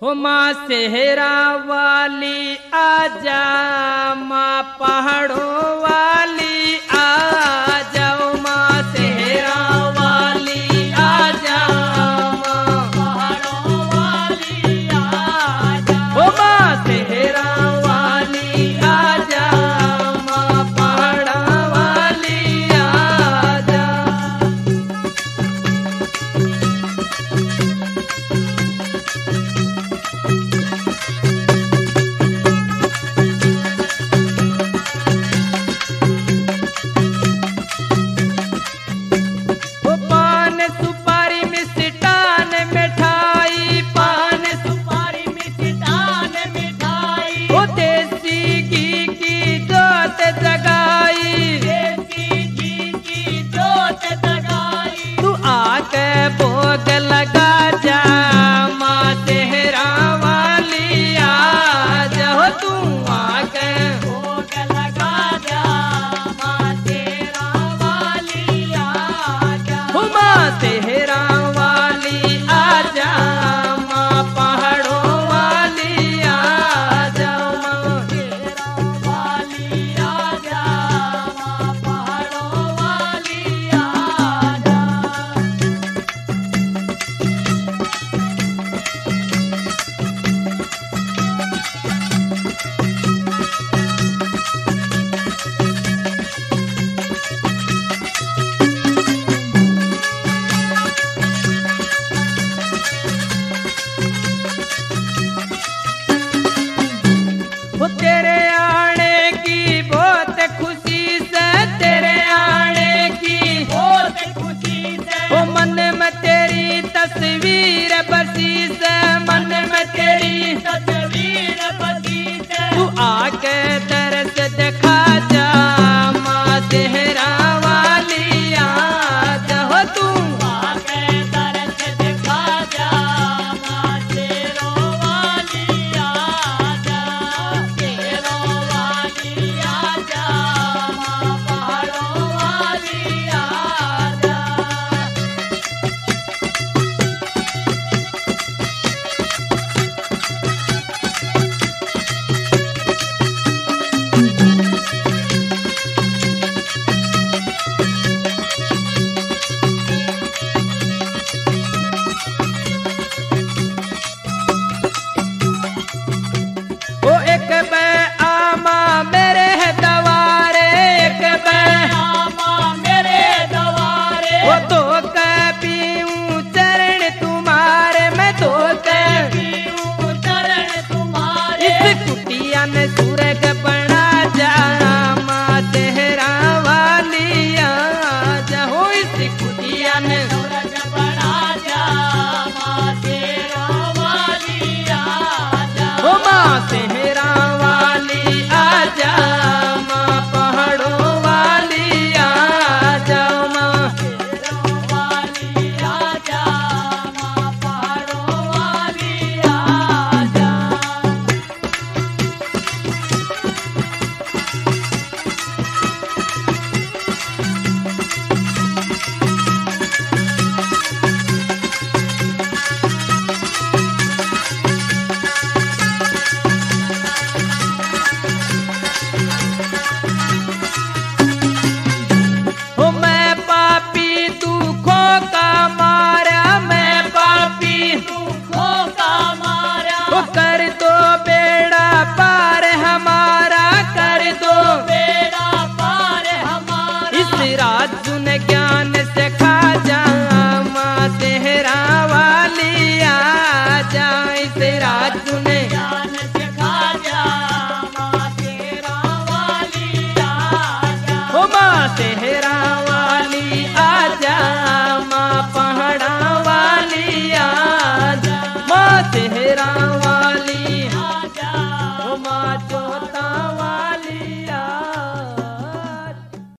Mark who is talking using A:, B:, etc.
A: हो माँ सेहरा वाली आजा, माँ पहाड़ों वाली आजा, ओ माँ सेहरा वाली आजा, माँ पहाड़ों वाली आजा, ओ माँ सेहरा वाली आजा, माँ पहाड़ों वाली आजा। भोग लगा जा, माँ सेहरा वाली आजा, हो तू आके भोग लगा जा, माँ सेहरा वाली आजा, हो माँ सेहरा वाली आजा, माँ पहाड़ों वाली आजा, माँ सेहरा वाली आजा, माँ पहाड़ों वाली आजा। तेरे आने की बहुत खुशी से, तेरे आने की बहुत खुशी से, ओ मन में तेरी तस्वीर बसी से, मन में तेरी तस्वीर बसी से, तू आके दर्द दिखा जा, माँ सेहरा वाली आजा, हो तू आके दर्द दिखा जा, माँ सेहरा वाली आजा, सेहरा वाली आजा, माँ पहाड़ों वाली आजा। ओ एक बे आमा मेरे दवारे, एक बे आमा मेरे दवारे, वो तो पीऊं चरण तुम्हारे, मैं तो पीऊं चरण तुम्हारे, इस कुटिया में सूरज बना जा, माँ सेहरा वाली आजा, हो इस कुटिया में सूरज बना जा, माँ सेहरा वाली आजा, हो माँ सेहरा वाली आजा, माँ पहाड़ों वाली आजा, माँ सेहरा वाली आजा, माँ पहाड़ों वाली आजा। हो मैं पापी दुखों का मारा, मैं पापी दुखों का मारा, वो कर दो बेड़ा पार हमारा, कर दो बेड़ा पार हमारा, इस राजुन ज्ञान